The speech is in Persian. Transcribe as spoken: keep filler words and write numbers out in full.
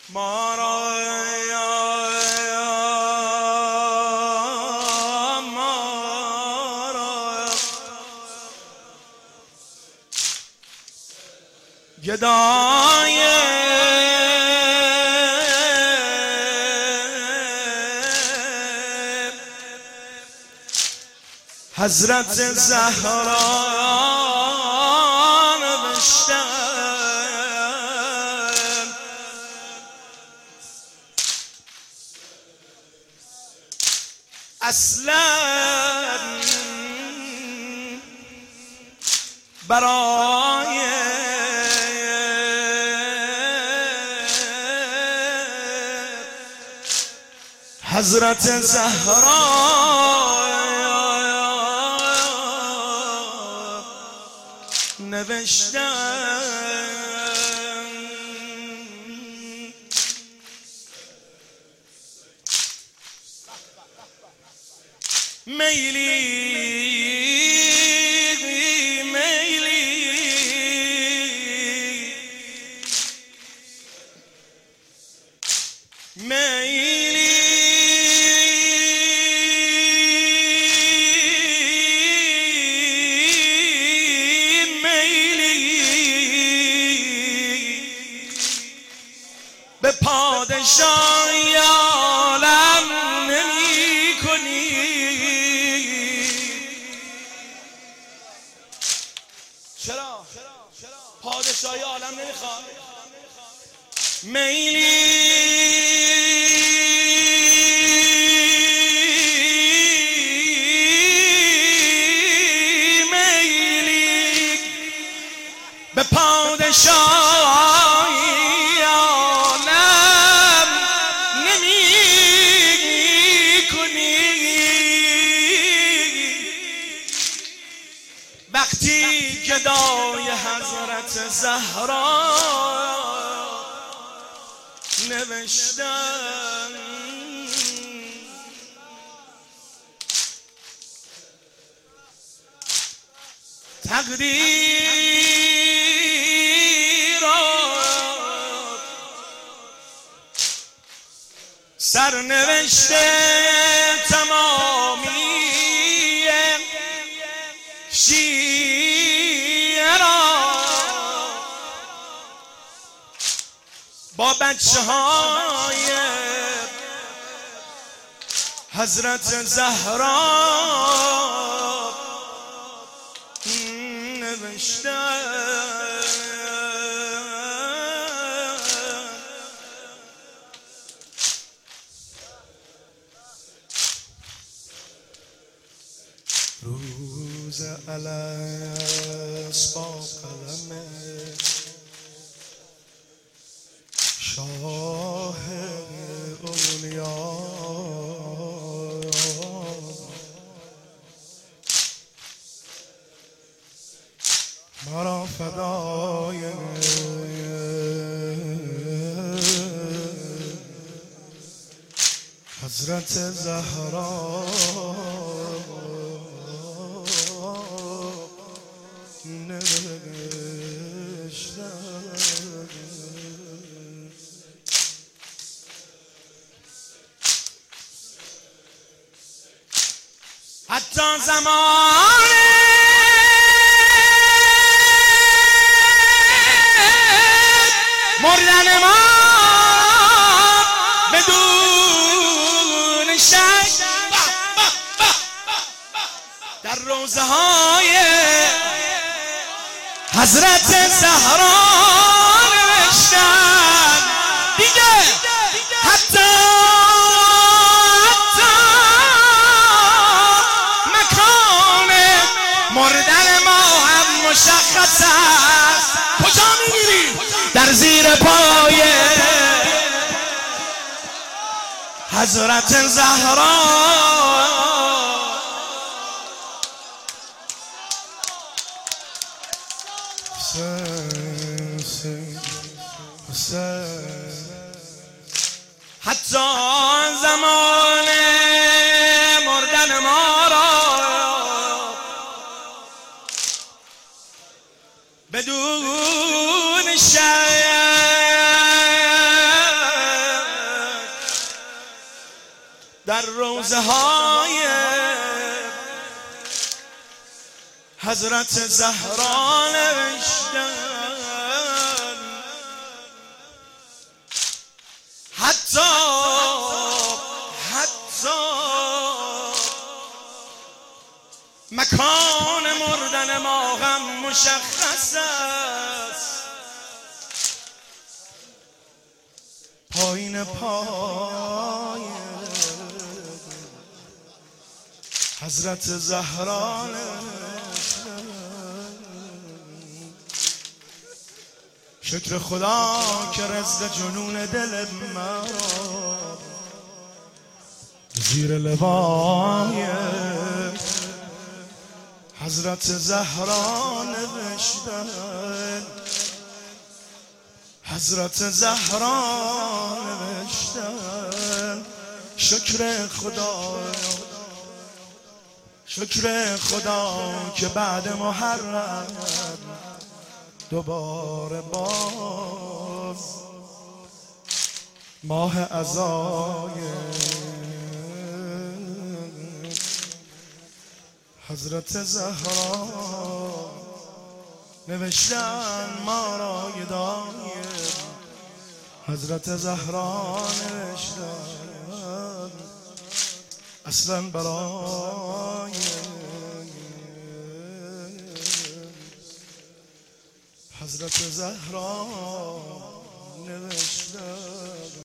ما را ما را گدای حضرت زهرا نوشتم اصلا برای حضرت زهرا نوشتم میلی میلی میلی به پادشاهی عالم نمی کنی. چرا؟ پادشاهی عالم نمیخواد؟ میلی میلی به پادشاهی عالم نمی کنی. وقتی گدای حضرت زهرا نوشتم تقدیر سرنوشته تمامی شیعه را با بچه های حضرت زهرا نوشتم. روز الست با قلم شاه اولیا مرا فدای حضرت زهرا نوشتم. حتی زمان مردن ما بدون شک در روزه های حضرت زهرا نوشتن دیگه. حتی حتی مکان مردن ما هم مشخص است. کجا می‌میری؟ در زیر پای حضرت زهرا. حتی زمان مردن ما را بدون شک در روزه های حضرت زهرا نوشتن حتی حتی مکان مردن ما هم مشخص است. پایین پای حضرت زهرا شکر خدا که رزق جنون دل مرا زیر لوای حضرت زهرا نوشتن حضرت زهرا نوشتن شکر خدا شکر خدا که بعد محرم دوباره باز ماه عزای حضرت زهرا نوشتن ما را گدای حضرت زهرا نوشتن اصلا برای حضرت زهرا نوشتن.